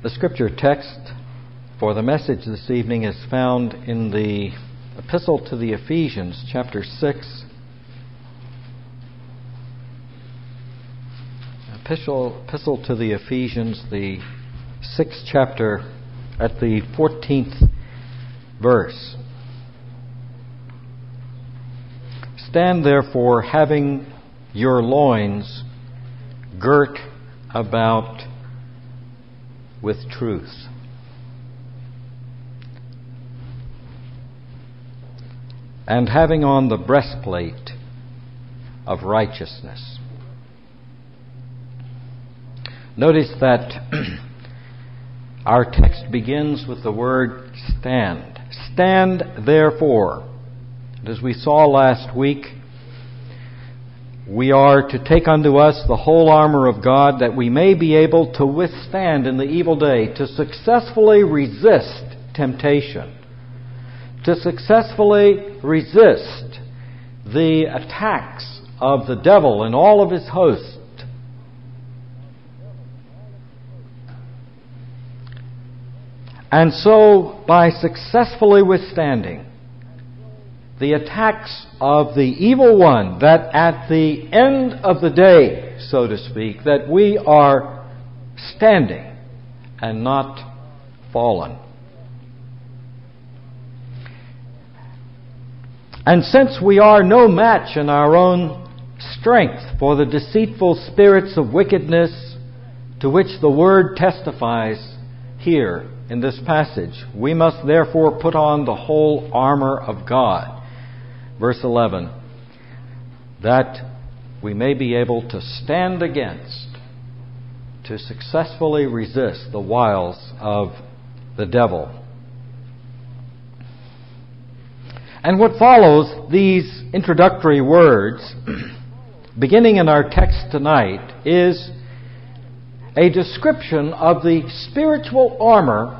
The scripture text for the message this evening is found in the Epistle to the Ephesians, chapter 6. Epistle to the Ephesians, the 6th chapter, at the 14th verse. Stand therefore, having your loins girt about with truth, and having on the breastplate of righteousness. Notice that our text begins with the word stand. Stand therefore. And as we saw last week, we are to take unto us the whole armor of God, that we may be able to withstand in the evil day, to successfully resist temptation, to successfully resist the attacks of the devil and all of his hosts. And so, by successfully withstanding the attacks of the evil one, that at the end of the day, so to speak, that we are standing and not fallen. And since we are no match in our own strength for the deceitful spirits of wickedness to which the Word testifies here in this passage, we must therefore put on the whole armor of God. Verse 11, that we may be able to stand against, to successfully resist the wiles of the devil. And what follows these introductory words, beginning in our text tonight, is a description of the spiritual armor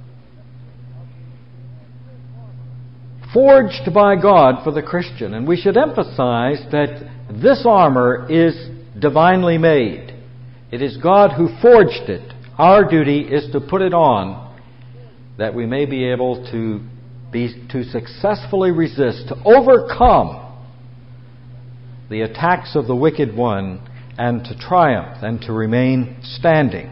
forged by God for the Christian. And we should emphasize that this armor is divinely made. It is God who forged it. Our duty is to put it on, that we may be able to successfully resist, to overcome the attacks of the wicked one, and to triumph and to remain standing.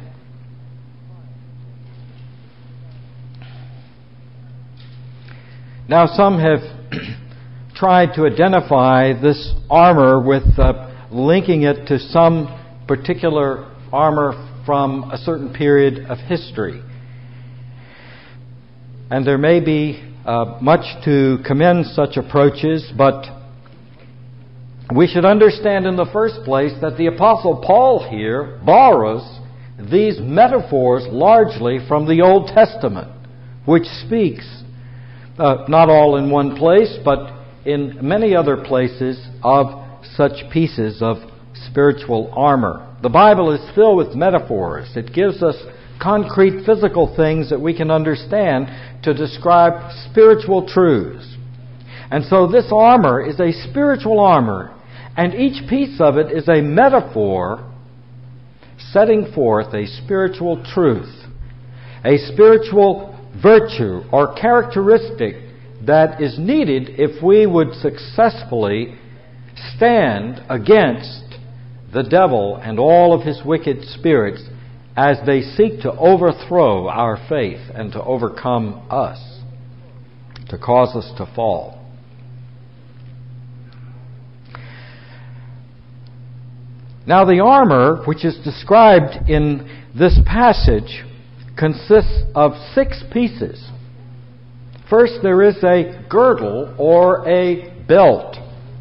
Now, some have tried to identify this armor with linking it to some particular armor from a certain period of history. And there may be much to commend such approaches, but we should understand in the first place that the Apostle Paul here borrows these metaphors largely from the Old Testament, which speaks, not all in one place, but in many other places, of such pieces of spiritual armor. The Bible is filled with metaphors. It gives us concrete physical things that we can understand to describe spiritual truths. And so this armor is a spiritual armor, and each piece of it is a metaphor setting forth a spiritual truth, a spiritual virtue or characteristic that is needed if we would successfully stand against the devil and all of his wicked spirits as they seek to overthrow our faith and to overcome us, to cause us to fall. Now, the armor, which is described in this passage, consists of 6 pieces. First, there is a girdle or a belt.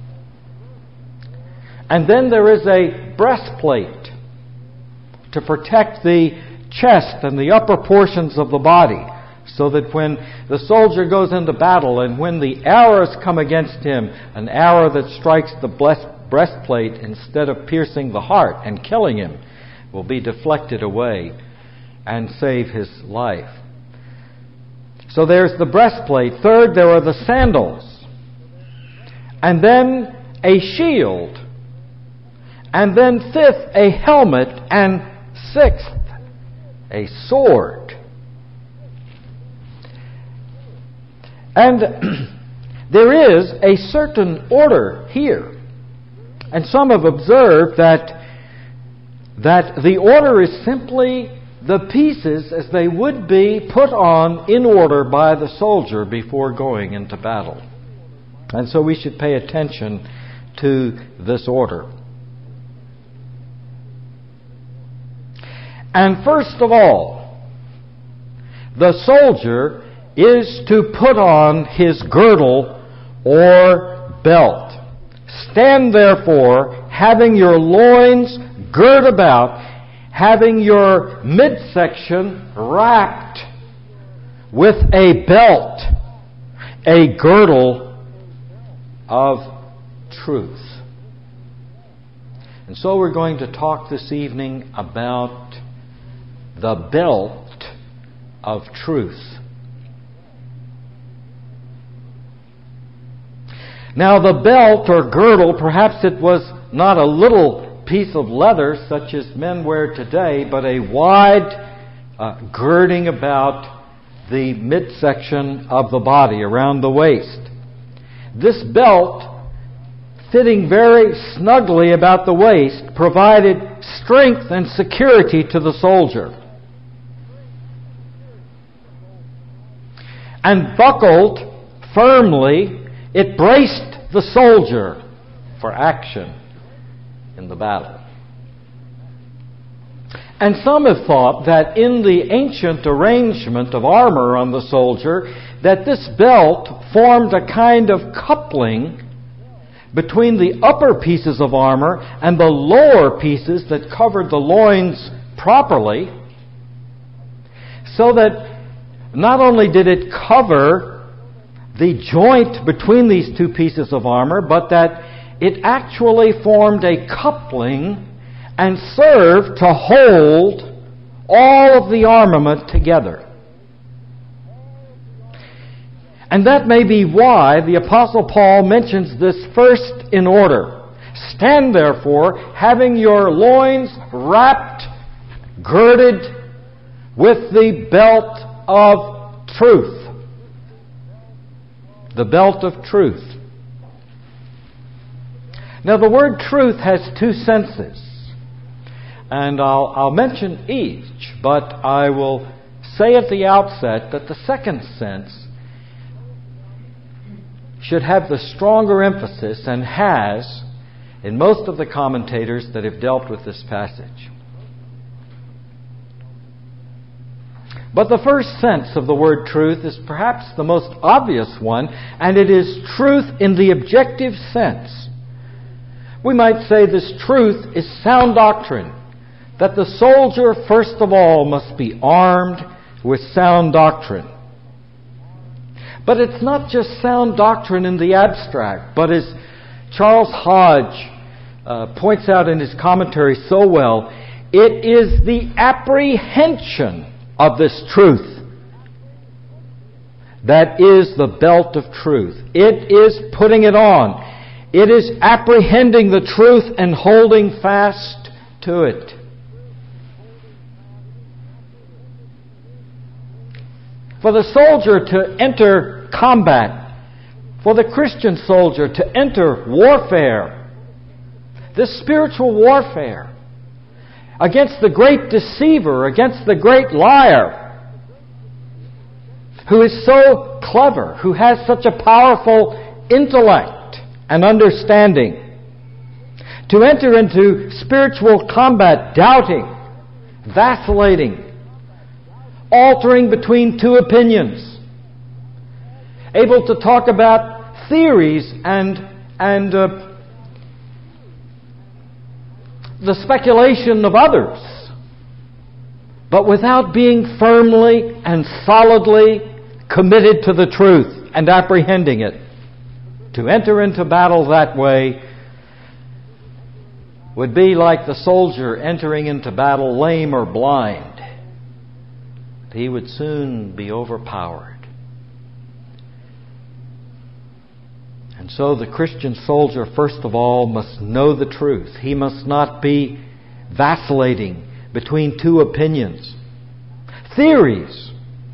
And then there is a breastplate to protect the chest and the upper portions of the body, so that when the soldier goes into battle and when the arrows come against him, an arrow that strikes the breastplate instead of piercing the heart and killing him will be deflected away and save his life. So there's the breastplate. Third, there are the sandals. And then a shield. And then fifth, a helmet. And sixth, a sword. And there is a certain order here. And some have observed that the order is simply the pieces as they would be put on in order by the soldier before going into battle. And so we should pay attention to this order. And first of all, the soldier is to put on his girdle or belt. Stand therefore, having your loins girt about, having your midsection wrapped with a belt, a girdle of truth. And so we're going to talk this evening about the belt of truth. Now the belt or girdle, perhaps it was not a little piece of leather such as men wear today, but a wide girding about the midsection of the body, around the waist. This belt, fitting very snugly about the waist, provided strength and security to the soldier. And buckled firmly, it braced the soldier for action in the battle. And some have thought that in the ancient arrangement of armor on the soldier, that this belt formed a kind of coupling between the upper pieces of armor and the lower pieces that covered the loins properly, so that not only did it cover the joint between these two pieces of armor, but that it actually formed a coupling and served to hold all of the armament together. And that may be why the Apostle Paul mentions this first in order. Stand therefore, having your loins wrapped, girded with the belt of truth. The belt of truth. Now the word truth has two senses. And I'll mention each, but I will say at the outset that the second sense should have the stronger emphasis, and has in most of the commentators that have dealt with this passage. But the first sense of the word truth is perhaps the most obvious one, and it is truth in the objective sense. We might say this truth is sound doctrine, that the soldier first of all must be armed with sound doctrine. But it's not just sound doctrine in the abstract, but as Charles Hodge points out in his commentary so well, it is the apprehension of this truth that is the belt of truth. It is putting it on. It is apprehending the truth and holding fast to it. For the soldier to enter combat, for the Christian soldier to enter warfare, this spiritual warfare, against the great deceiver, against the great liar, who is so clever, who has such a powerful intellect and understanding, to enter into spiritual combat doubting, vacillating, altering between two opinions, able to talk about theories and the speculation of others, but without being firmly and solidly committed to the truth and apprehending it. To enter into battle that way would be like the soldier entering into battle lame or blind. He would soon be overpowered. And so the Christian soldier, first of all, must know the truth. He must not be vacillating between two opinions. theories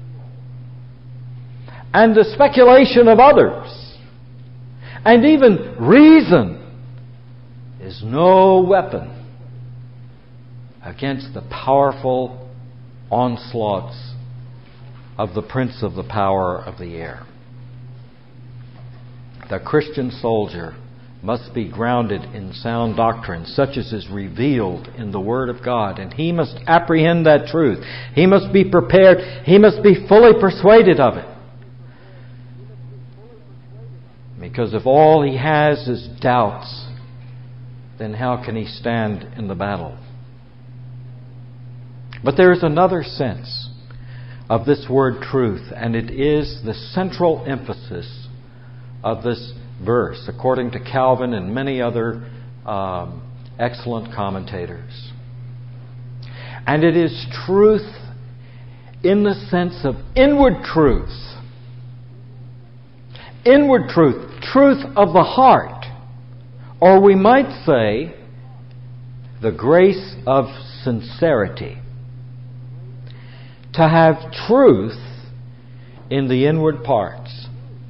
and the speculation of others and even reason is no weapon against the powerful onslaughts of the prince of the power of the air. The Christian soldier must be grounded in sound doctrine, such as is revealed in the Word of God, and he must apprehend that truth. He must be prepared. He must be fully persuaded of it. Because if all he has is doubts, then how can he stand in the battle? But there is another sense of this word truth, and it is the central emphasis of this verse, according to Calvin and many other excellent commentators. And it is truth in the sense of inward truth. Inward truth, truth of the heart. Or we might say, the grace of sincerity. To have truth in the inward parts.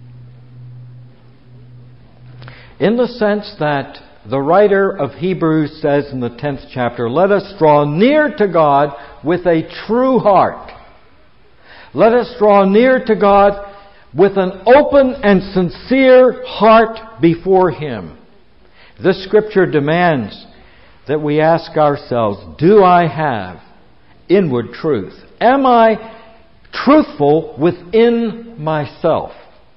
In the sense that the writer of Hebrews says in the 10th chapter, let us draw near to God with a true heart. Let us draw near to God with an open and sincere heart before Him. This scripture demands that we ask ourselves, do I have inward truth? Am I truthful within myself?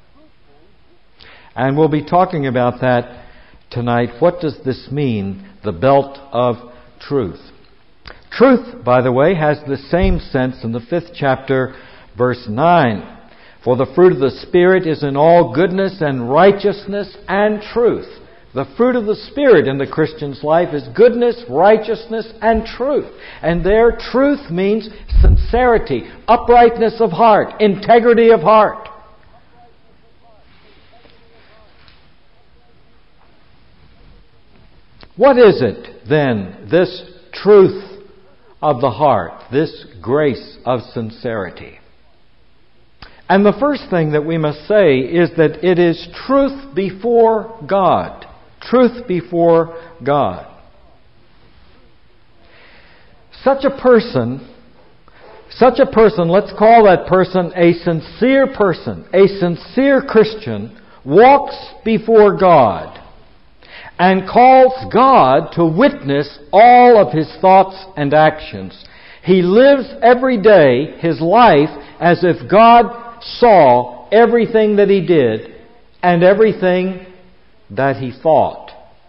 And we'll be talking about that tonight. What does this mean, the belt of truth? Truth, by the way, has the same sense in the 5th chapter, verse 9. For the fruit of the Spirit is in all goodness and righteousness and truth. The fruit of the Spirit in the Christian's life is goodness, righteousness, and truth. And there, truth means sincerity, uprightness of heart, integrity of heart. What is it, then, this truth of the heart, this grace of sincerity? And the first thing that we must say is that it is truth before God. Truth before God. Such a person, let's call that person a sincere Christian, walks before God and calls God to witness all of his thoughts and actions. He lives every day his life as if God saw everything that he did and everything that he thought.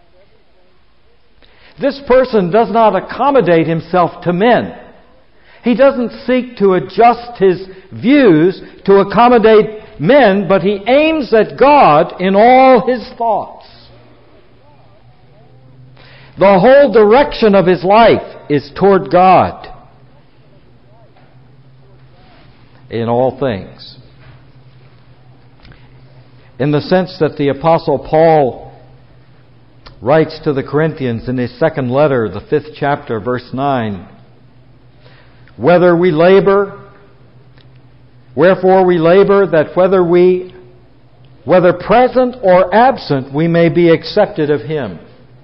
This person does not accommodate himself to men. He doesn't seek to adjust his views to accommodate men, but he aims at God in all his thoughts. The whole direction of his life is toward God in all things. In the sense that the Apostle Paul writes to the Corinthians in his second letter, the 5th chapter, verse 9, wherefore we labor that whether present or absent, we may be accepted of Him.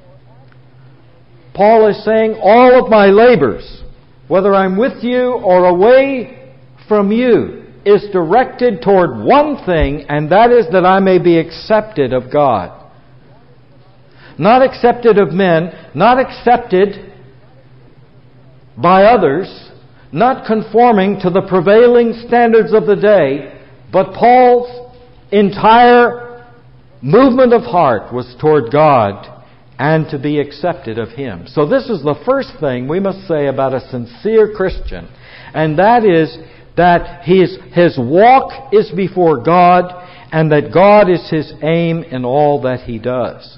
Paul is saying, all of my labors, whether I'm with you or away from you, is directed toward one thing, and that is that I may be accepted of God. Not accepted of men, not accepted by others, not conforming to the prevailing standards of the day, but Paul's entire movement of heart was toward God and to be accepted of Him. So this is the first thing we must say about a sincere Christian, and that is that his walk is before God and that God is his aim in all that he does.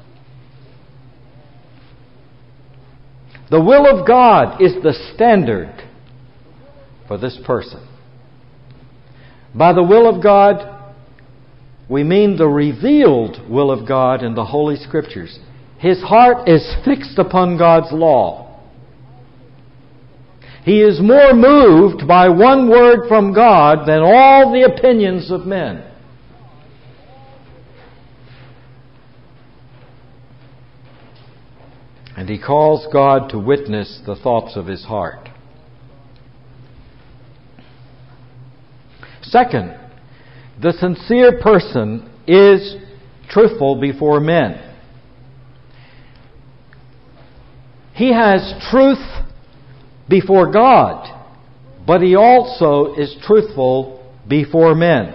The will of God is the standard for this person. By the will of God, we mean the revealed will of God in the Holy Scriptures. His heart is fixed upon God's law. He is more moved by one word from God than all the opinions of men. And he calls God to witness the thoughts of his heart. Second, the sincere person is truthful before men. He has truth before God, but he also is truthful before men.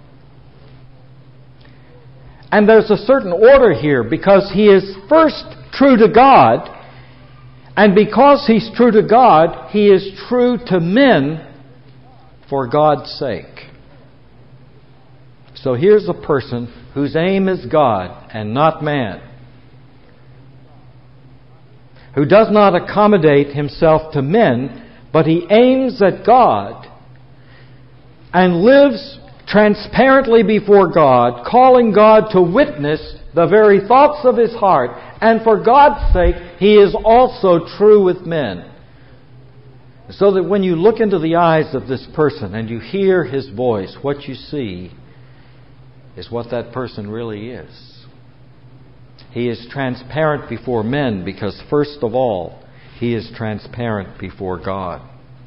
And there's a certain order here, because he is first true to God, and because he's true to God, he is true to men for God's sake. So here's a person whose aim is God and not man, who does not accommodate himself to men, but he aims at God and lives transparently before God, calling God to witness the very thoughts of his heart. And for God's sake, he is also true with men. So that when you look into the eyes of this person and you hear his voice, what you see is what that person really is. He is transparent before men because, first of all, he is transparent before God.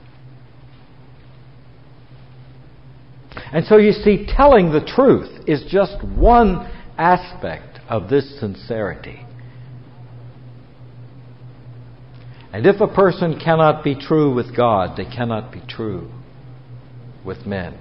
And so you see, telling the truth is just one aspect of this sincerity. And if a person cannot be true with God, they cannot be true with men.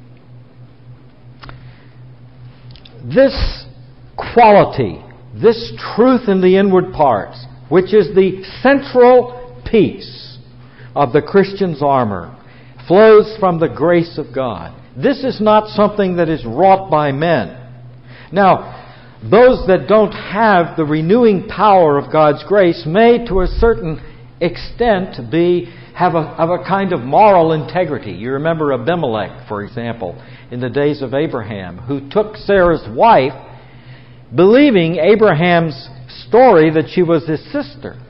This quality, this truth in the inward parts, which is the central piece of the Christian's armor, flows from the grace of God. This is not something that is wrought by men. Now, those that don't have the renewing power of God's grace may, to a certain extent, have a kind of moral integrity. You remember Abimelech, for example, in the days of Abraham, who took Sarah's wife, believing Abraham's story that she was his sister.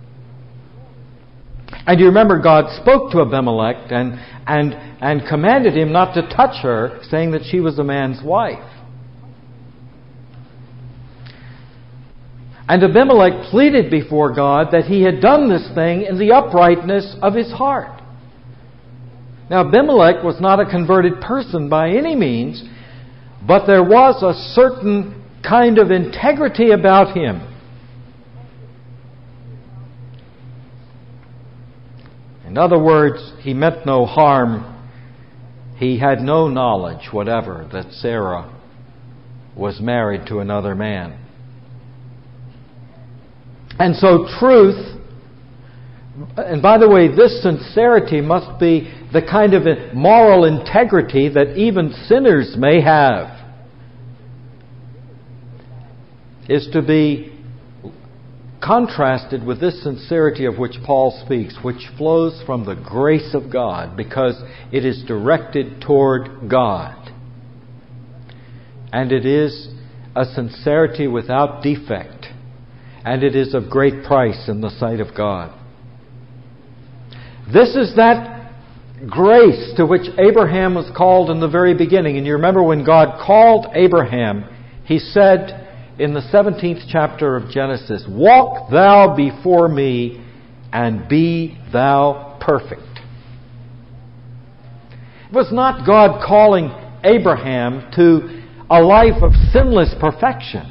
And you remember God spoke to Abimelech and commanded him not to touch her, saying that she was a man's wife. And Abimelech pleaded before God that he had done this thing in the uprightness of his heart. Now, Abimelech was not a converted person by any means, but there was a certain kind of integrity about him. In other words, he meant no harm. He had no knowledge whatever that Sarah was married to another man. And so truth, and by the way, this sincerity must be the kind of moral integrity that even sinners may have, is to be contrasted with this sincerity of which Paul speaks, which flows from the grace of God, because it is directed toward God. And it is a sincerity without defect. And it is of great price in the sight of God. This is that grace to which Abraham was called in the very beginning. And you remember when God called Abraham, he said in the 17th chapter of Genesis, "Walk thou before me and be thou perfect." It was not God calling Abraham to a life of sinless perfection.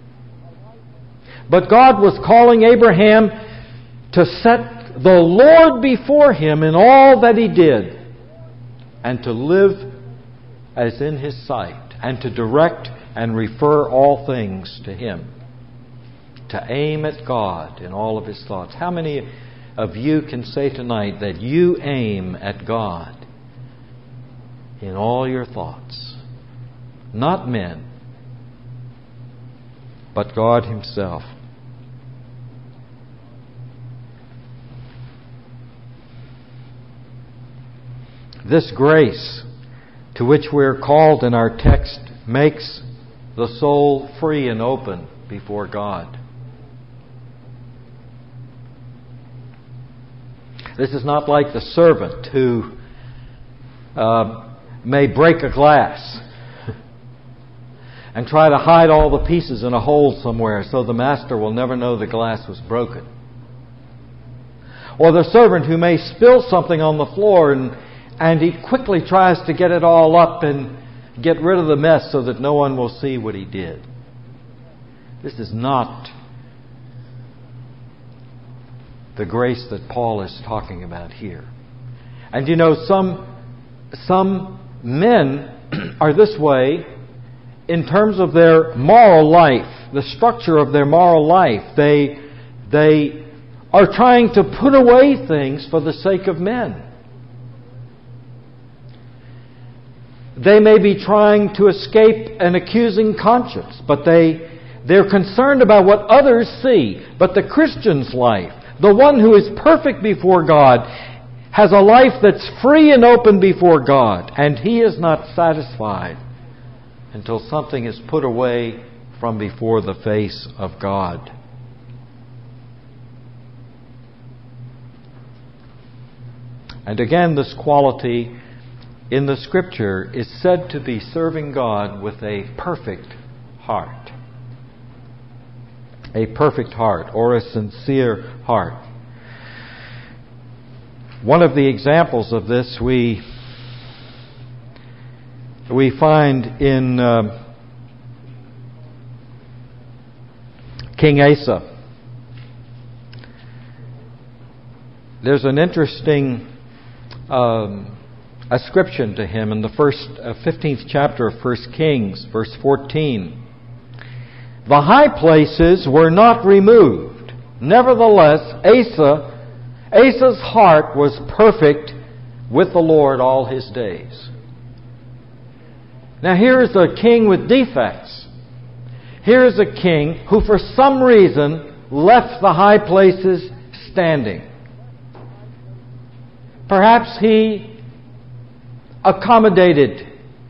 But God was calling Abraham to set the Lord before him in all that he did, and to live as in his sight, and to direct and refer all things to him, to aim at God in all of his thoughts. How many of you can say tonight that you aim at God in all your thoughts? Not men, but God himself. This grace to which we are called in our text makes the soul free and open before God. This is not like the servant who may break a glass and try to hide all the pieces in a hole somewhere so the master will never know the glass was broken. Or the servant who may spill something on the floor and he quickly tries to get it all up and get rid of the mess so that no one will see what he did. This is not the grace that Paul is talking about here. And you know, some men are this way in terms of their moral life, the structure of their moral life. They are trying to put away things for the sake of men. They may be trying to escape an accusing conscience, but they're concerned about what others see. But the Christian's life, the one who is perfect before God, has a life that's free and open before God, and he is not satisfied until something is put away from before the face of God. And again, this quality in the Scripture is said to be serving God with a perfect heart. A perfect heart, or a sincere heart. One of the examples of this we find in King Asa. There's an interesting ascription to him in the 15th chapter of 1 Kings, verse 14. The high places were not removed. Nevertheless, Asa's heart was perfect with the Lord all his days. Now here is a king with defects. Here is a king who for some reason left the high places standing. Perhaps he accommodated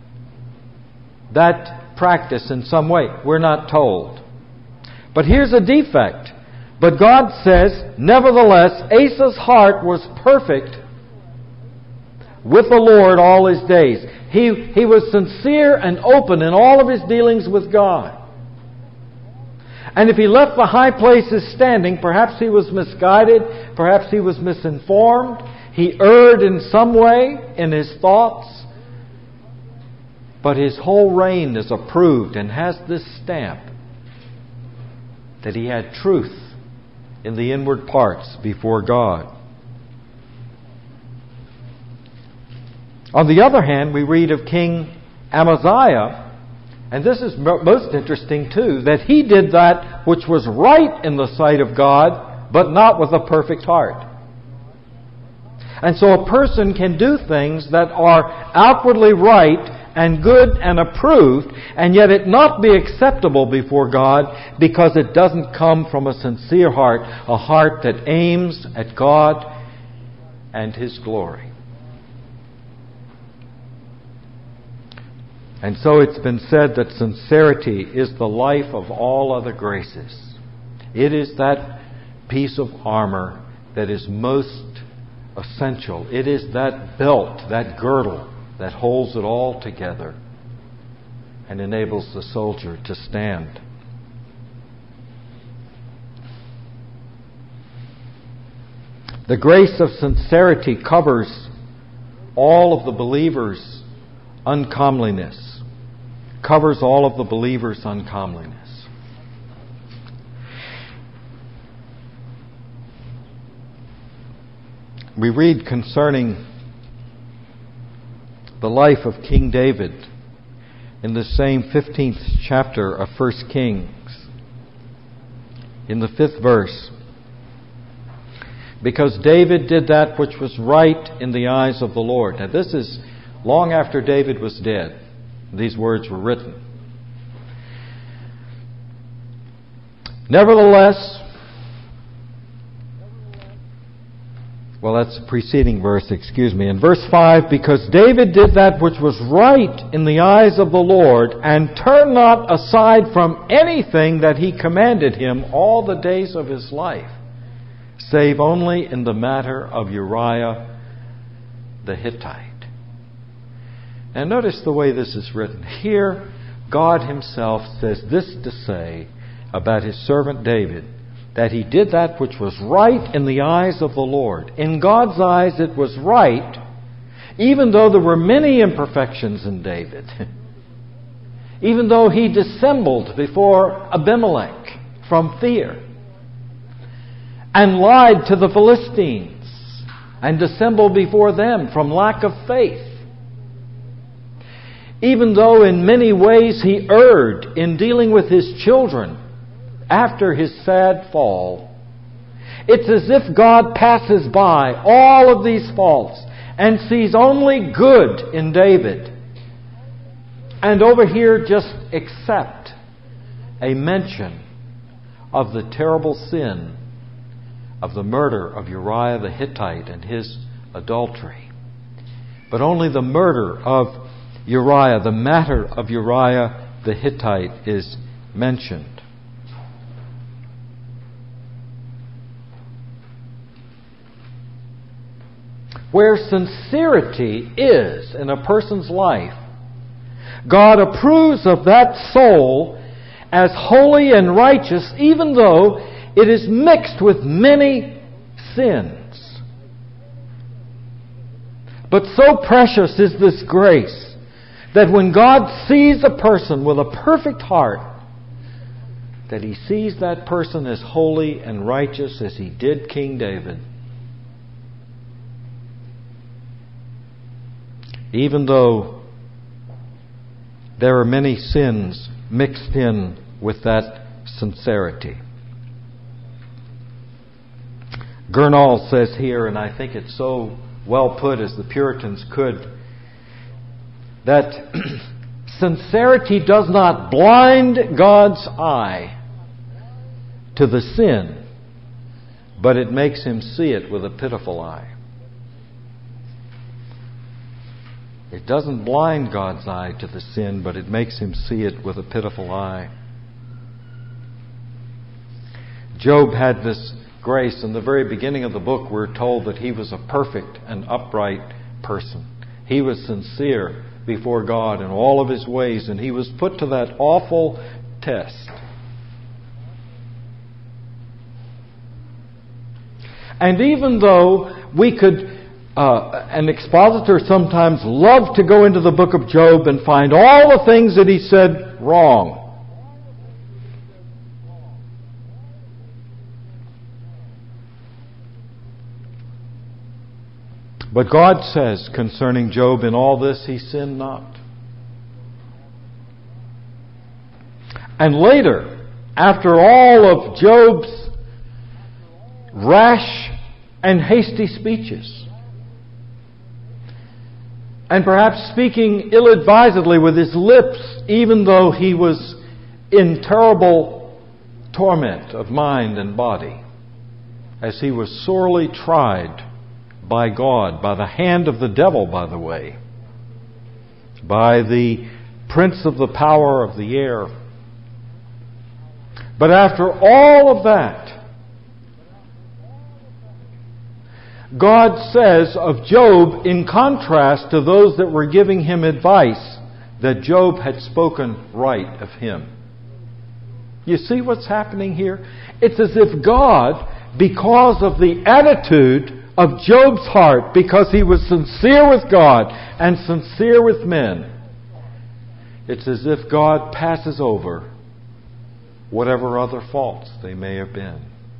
that practice in some way. We're not told. But here's a defect. But God says, nevertheless, Asa's heart was perfect with the Lord all his days. He was sincere and open in all of his dealings with God. And if he left the high places standing, perhaps he was misguided, perhaps he was misinformed, he erred in some way in his thoughts. But his whole reign is approved and has this stamp that he had truth in the inward parts before God. On the other hand, we read of King Amaziah, and this is most interesting too, that he did that which was right in the sight of God, but not with a perfect heart. And so a person can do things that are outwardly right and good and approved, and yet it not be acceptable before God because it doesn't come from a sincere heart, a heart that aims at God and His glory. And so it's been said that sincerity is the life of all other graces. It is that piece of armor that is most essential. It is that belt, that girdle, that holds it all together and enables the soldier to stand. The grace of sincerity covers all of the believer's uncomeliness, covers all of the believer's uncomeliness. We read concerning the life of King David in the same 15th chapter of 1 Kings, in the 5th verse. Because David did that which was right in the eyes of the Lord. Now this is long after David was dead. These words were written. Nevertheless, well, that's the preceding verse, excuse me. In verse 5, because David did that which was right in the eyes of the Lord, and turned not aside from anything that He commanded him all the days of his life. save only in the matter of Uriah the Hittite. And notice the way this is written. Here, God Himself says this to say about His servant David, that he did that which was right in the eyes of the Lord. In God's eyes it was right, even though there were many imperfections in David. Even though he dissembled before Abimelech from fear, and lied to the Philistines, and dissembled before them from lack of faith. Even though in many ways he erred in dealing with his children after his sad fall, it's as if God passes by all of these faults and sees only good in David. And over here just accept a mention of the terrible sin of the murder of Uriah the Hittite and his adultery. But only the murder of Uriah, the matter of Uriah the Hittite, is mentioned. Where sincerity is in a person's life, God approves of that soul as holy and righteous, even though it is mixed with many sins. But so precious is this grace that when God sees a person with a perfect heart, that He sees that person as holy and righteous as He did King David. Even though there are many sins mixed in with that sincerity. Gurnall says here, and I think it's so well put as the Puritans could, that sincerity does not blind God's eye to the sin, but it makes Him see it with a pitiful eye. It doesn't blind God's eye to the sin, but it makes Him see it with a pitiful eye. Job had this grace. In the very beginning of the book, we're told that he was a perfect and upright person. He was sincere before God in all of his ways, and he was put to that awful test. And even though we could, an expositor sometimes loved to go into the book of Job and find all the things that he said wrong. But God says concerning Job, in all this he sinned not. And later, after all of Job's rash and hasty speeches, and perhaps speaking ill-advisedly with his lips, even though he was in terrible torment of mind and body, as he was sorely tried by God, by the hand of the devil, by the way, by the prince of the power of the air. But after all of that, God says of Job, in contrast to those that were giving him advice, that Job had spoken right of him. You see what's happening here? It's as if God, because of the attitude of Job's heart, because he was sincere with God and sincere with men, it's as if God passes over whatever other faults they may have been.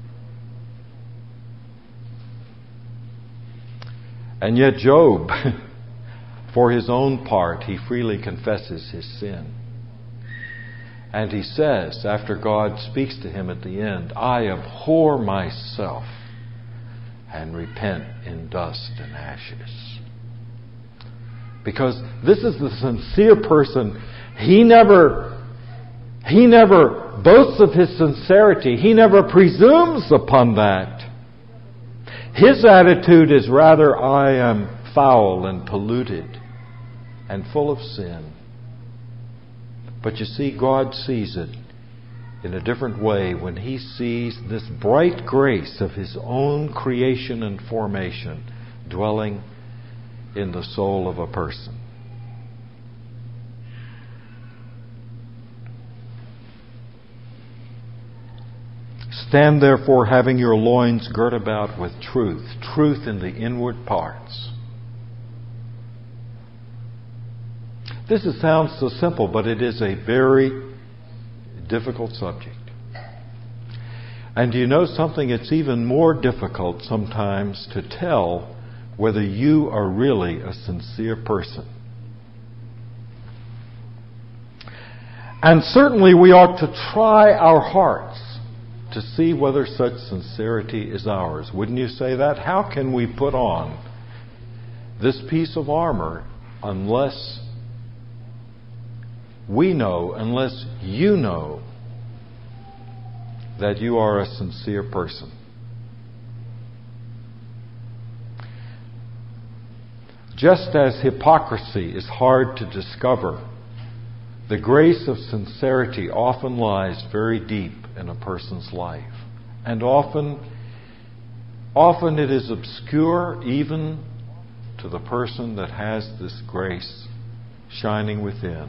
And yet Job, for his own part, he freely confesses his sin. And he says, after God speaks to him at the end, I abhor myself and repent in dust and ashes. Because this is the sincere person. He never boasts of his sincerity. He never presumes upon that. His attitude is rather, I am foul and polluted and full of sin. But you see, God sees it in a different way when he sees this bright grace of his own creation and formation dwelling in the soul of a person. Stand therefore, having your loins girt about with truth, truth in the inward parts. This sounds so simple, but it is a very difficult subject. And do you know something? It's even more difficult sometimes to tell whether you are really a sincere person. And certainly we ought to try our hearts to see whether such sincerity is ours. Wouldn't you say that? How can we put on this piece of armor unless we know, unless you know that you are a sincere person? Just as hypocrisy is hard to discover, the grace of sincerity often lies very deep in a person's life. And often it is obscure even to the person that has this grace shining within.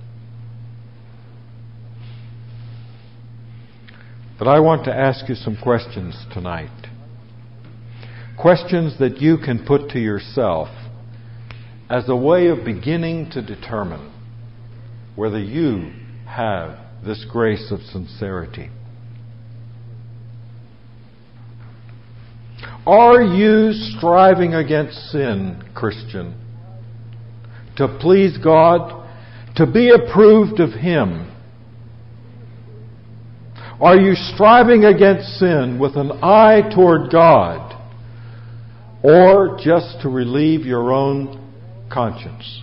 But I want to ask you some questions tonight. Questions that you can put to yourself as a way of beginning to determine whether you have this grace of sincerity. Are you striving against sin, Christian, to please God, to be approved of Him? Are you striving against sin with an eye toward God, or just to relieve your own conscience?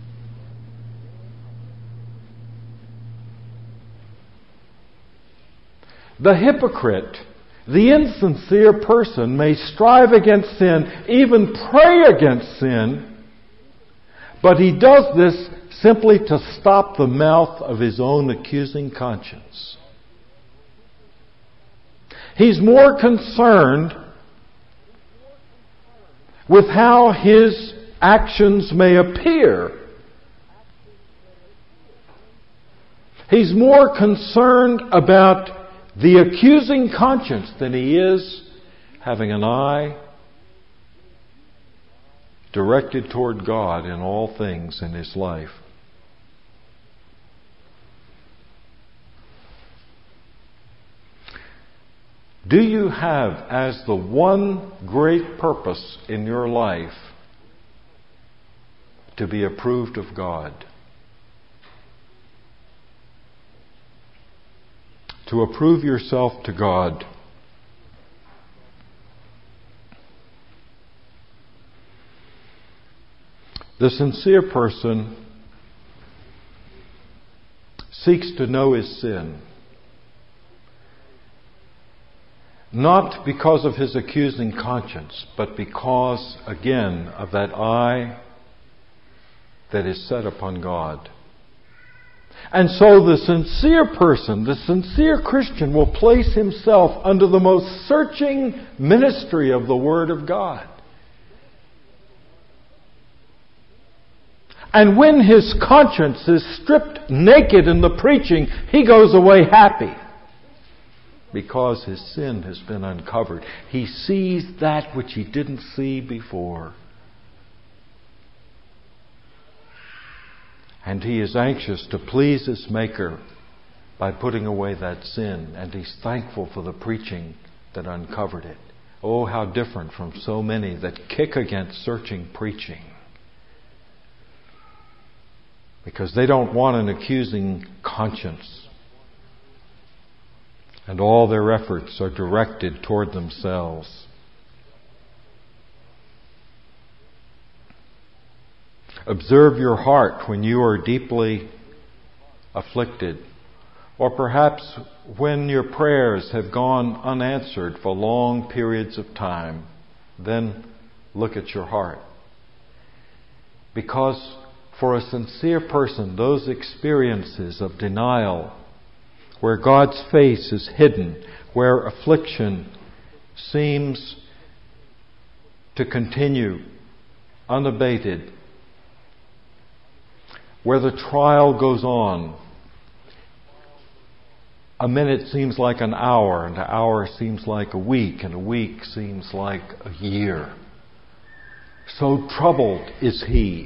The hypocrite, the insincere person, may strive against sin, even pray against sin, but he does this simply to stop the mouth of his own accusing conscience. He's more concerned with how his actions may appear. He's more concerned about the accusing conscience than he is having an eye directed toward God in all things in his life. Do you have as the one great purpose in your life to be approved of God? To approve yourself to God. The sincere person seeks to know his sin, not because of his accusing conscience, but because, again, of that eye that is set upon God. And so the sincere person, the sincere Christian, will place himself under the most searching ministry of the Word of God. And when his conscience is stripped naked in the preaching, he goes away happy. Because his sin has been uncovered. He sees that which he didn't see before. And he is anxious to please his Maker by putting away that sin. And he's thankful for the preaching that uncovered it. Oh, how different from so many that kick against searching preaching. Because they don't want an accusing conscience. And all their efforts are directed toward themselves. Observe your heart when you are deeply afflicted, or perhaps when your prayers have gone unanswered for long periods of time. Then look at your heart. Because for a sincere person, those experiences of denial where God's face is hidden, where affliction seems to continue unabated, where the trial goes on. A minute seems like an hour, and an hour seems like a week, and a week seems like a year. So troubled is he.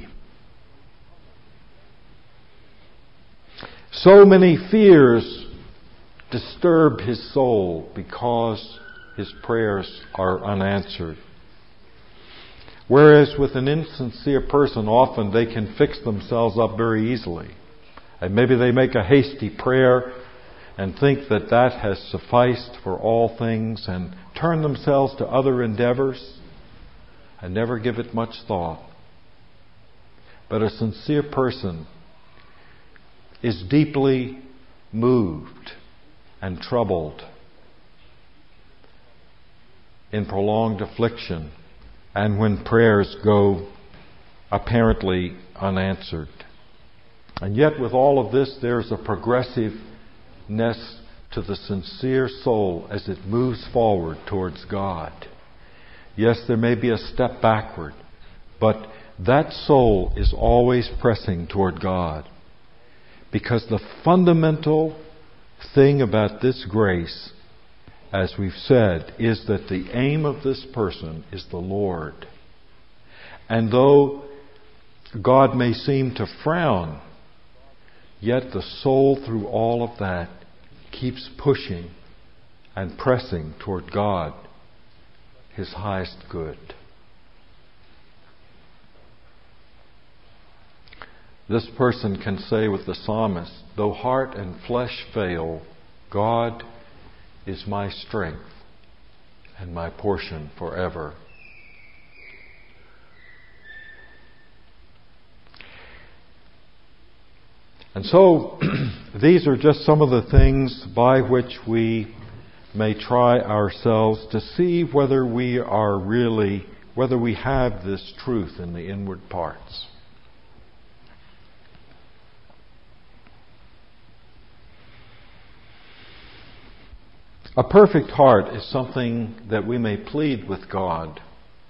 So many fears disturb his soul because his prayers are unanswered. Whereas with an insincere person, often they can fix themselves up very easily. And maybe they make a hasty prayer and think that that has sufficed for all things and turn themselves to other endeavors and never give it much thought. But a sincere person is deeply moved and troubled in prolonged affliction and when prayers go apparently unanswered. And yet with all of this, there's a progressiveness to the sincere soul as it moves forward towards God. Yes, there may be a step backward, but that soul is always pressing toward God. Because the fundamental thing about this grace, as we've said, is that the aim of this person is the Lord. And though God may seem to frown, yet the soul through all of that keeps pushing and pressing toward God, His highest good. This person can say with the psalmist, though heart and flesh fail, God is my strength and my portion forever. And so, these are just some of the things by which we may try ourselves to see whether we have this truth in the inward parts. A perfect heart is something that we may plead with God.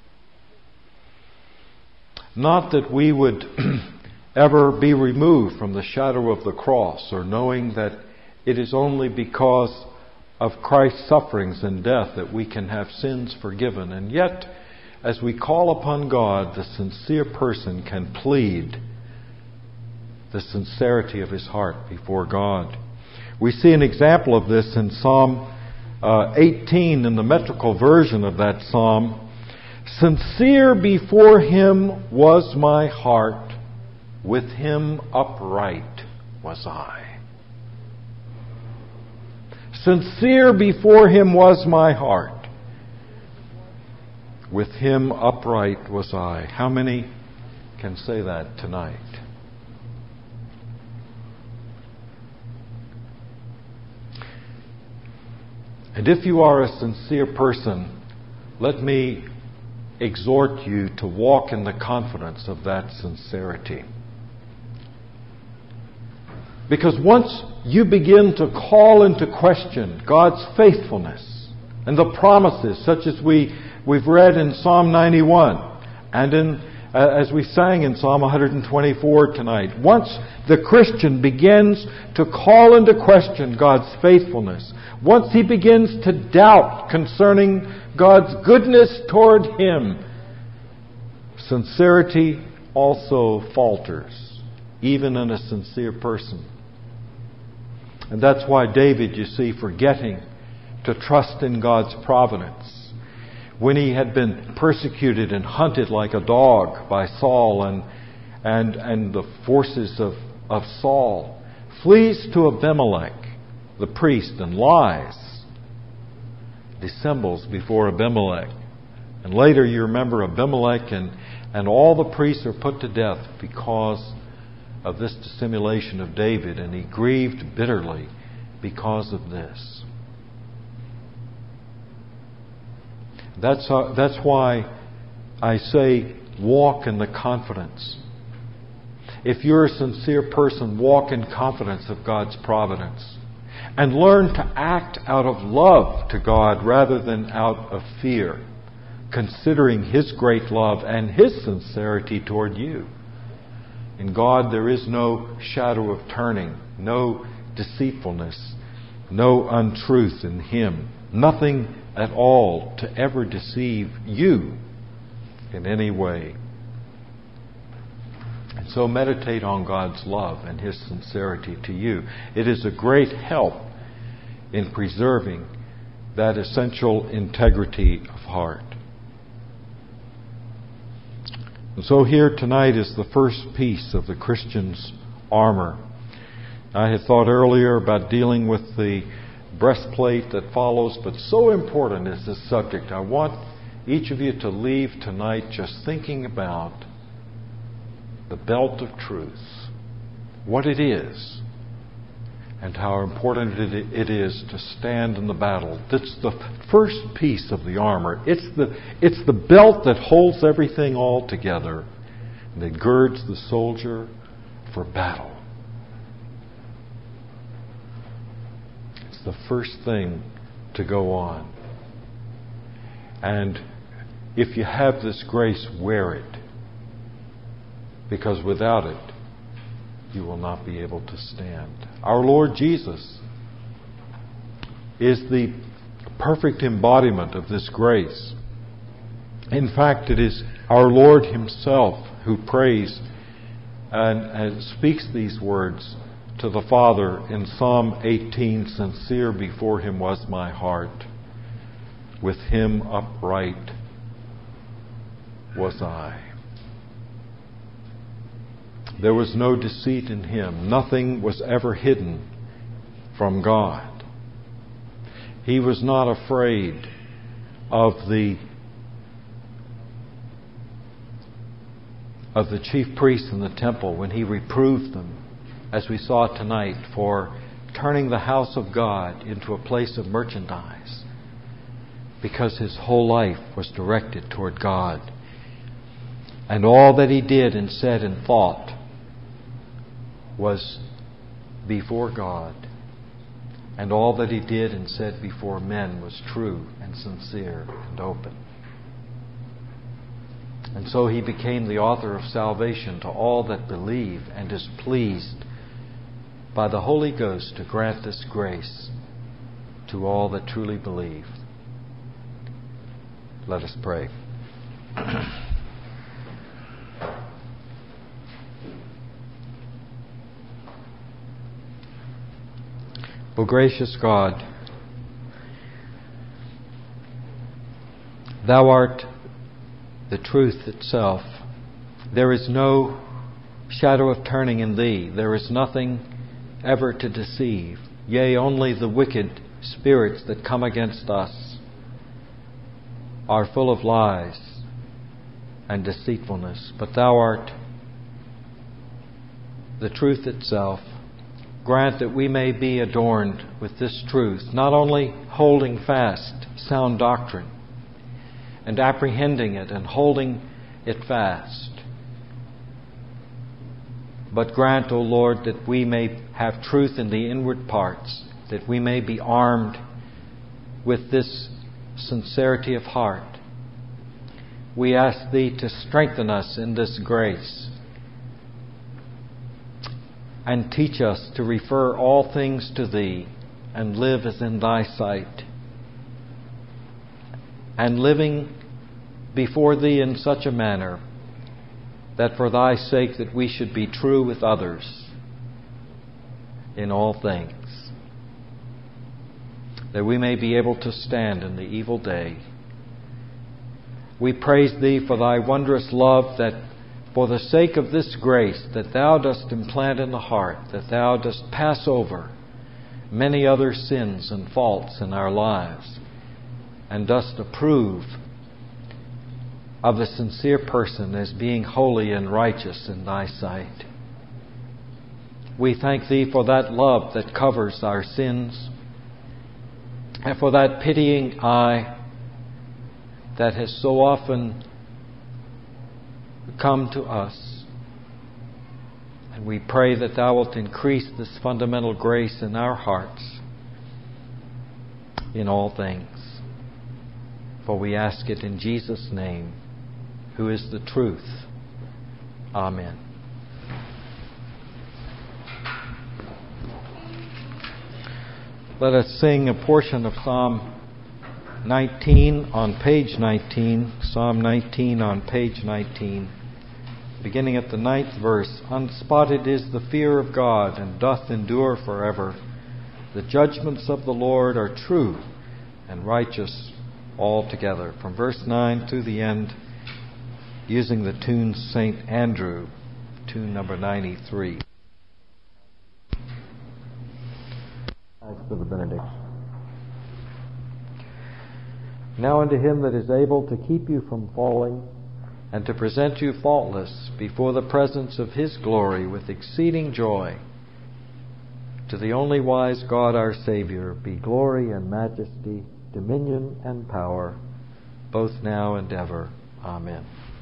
Not that we would ever be removed from the shadow of the cross, or knowing that it is only because of Christ's sufferings and death that we can have sins forgiven. And yet, as we call upon God, the sincere person can plead the sincerity of his heart before God. We see an example of this in Psalm 18 in the metrical version of that psalm. Sincere before him was my heart, with him upright was I. Sincere before him was my heart, with him upright was I. How many can say that tonight? And if you are a sincere person, let me exhort you to walk in the confidence of that sincerity. Because once you begin to call into question God's faithfulness and the promises, such as we've read in Psalm 91 and as we sang in Psalm 124 tonight, once the Christian begins to call into question God's faithfulness, once he begins to doubt concerning God's goodness toward him, sincerity also falters, even in a sincere person. And that's why David, you see, forgetting to trust in God's providence, when he had been persecuted and hunted like a dog by Saul and the forces of Saul, flees to Abimelech, the priest, and lies, dissembles before Abimelech. And later you remember Abimelech and all the priests are put to death because of this dissimulation of David, and he grieved bitterly because of this. That's why I say walk in the confidence. If you're a sincere person, walk in confidence of God's providence. And learn to act out of love to God rather than out of fear, considering His great love and His sincerity toward you. In God there is no shadow of turning, no deceitfulness, no untruth in Him, nothing at all to ever deceive you in any way. And so meditate on God's love and His sincerity to you. It is a great help in preserving that essential integrity of heart. And so here tonight is the first piece of the Christian's armor. I had thought earlier about dealing with the breastplate that follows, but so important is this subject. I want each of you to leave tonight just thinking about the belt of truth, what it is, and how important it is to stand in the battle. That's the first piece of the armor. It's the belt that holds everything all together and that girds the soldier for battle. It's the first thing to go on. And if you have this grace, wear it. Because without it, you will not be able to stand. Our Lord Jesus is the perfect embodiment of this grace. In fact, it is our Lord Himself who prays and speaks these words to the Father in Psalm 18, "Sincere before Him was my heart, with Him upright was I." There was no deceit in Him. Nothing was ever hidden from God. He was not afraid of the chief priests in the temple when He reproved them, as we saw tonight, for turning the house of God into a place of merchandise, because His whole life was directed toward God. And all that He did and said and thought was before God, and all that He did and said before men was true and sincere and open. And so He became the author of salvation to all that believe, and is pleased by the Holy Ghost to grant this grace to all that truly believe. Let us pray. O gracious God, Thou art the truth itself. There is no shadow of turning in Thee. There is nothing ever to deceive. Yea, only the wicked spirits that come against us are full of lies and deceitfulness. But Thou art the truth itself. Grant that we may be adorned with this truth, not only holding fast sound doctrine and apprehending it and holding it fast, but grant, O Lord, that we may have truth in the inward parts, that we may be armed with this sincerity of heart. We ask Thee to strengthen us in this grace, and teach us to refer all things to Thee and live as in Thy sight. And living before Thee in such a manner that for Thy sake that we should be true with others in all things, that we may be able to stand in the evil day. We praise Thee for Thy wondrous love, that for the sake of this grace that Thou dost implant in the heart, that Thou dost pass over many other sins and faults in our lives, and dost approve of the sincere person as being holy and righteous in Thy sight. We thank Thee for that love that covers our sins, and for that pitying eye that has so often come to us. And we pray that Thou wilt increase this fundamental grace in our hearts, in all things. For we ask it in Jesus' name, who is the truth. Amen. Let us sing a portion of Psalm 19 on page 19. Psalm 19 on page 19. Beginning at the 9th verse. Unspotted is the fear of God, and doth endure forever. The judgments of the Lord are true and righteous altogether. From verse 9 to the end, using the tune St. Andrew, tune number 93. For the benediction. Now unto him that is able to keep you from falling, and to present you faultless before the presence of his glory with exceeding joy, to the only wise God our Saviour, be glory and majesty, dominion and power, both now and ever. Amen.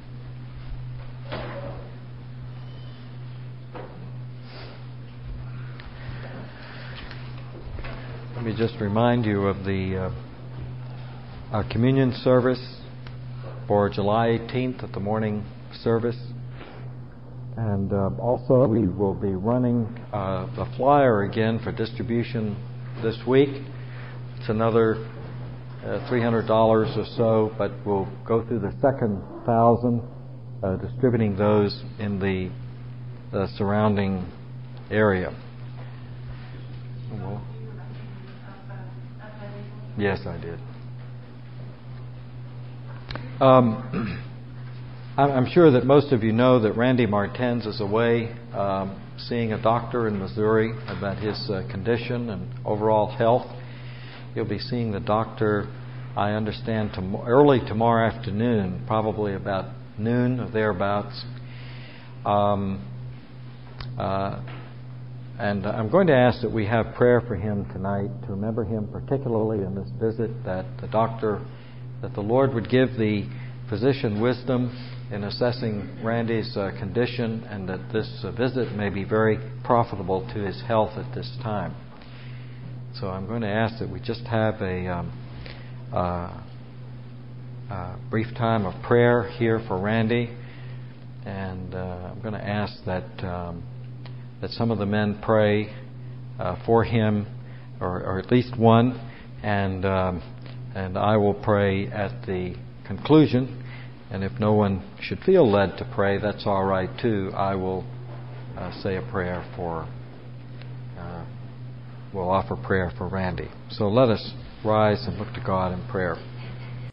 Let me just remind you of our communion service for July 18th at the morning service. And also we will be running the flyer again for distribution this week. It's another $300 or so, but we'll go through the second 1,000, distributing those in the surrounding area. Yes, I did. I'm sure that most of you know that Randy Martens is away seeing a doctor in Missouri about his condition and overall health. He'll be seeing the doctor, I understand, early tomorrow afternoon, probably about noon or thereabouts. And I'm going to ask that we have prayer for him tonight, to remember him particularly in this visit, that the Lord would give the physician wisdom in assessing Randy's condition, and that this visit may be very profitable to his health at this time. So I'm going to ask that we just have a brief time of prayer here for Randy, and I'm going to ask that some of the men pray for him, or at least one, and I will pray at the conclusion. And if no one should feel led to pray, that's all right too. I will say a prayer we'll offer prayer for Randy. So let us rise and look to God in prayer.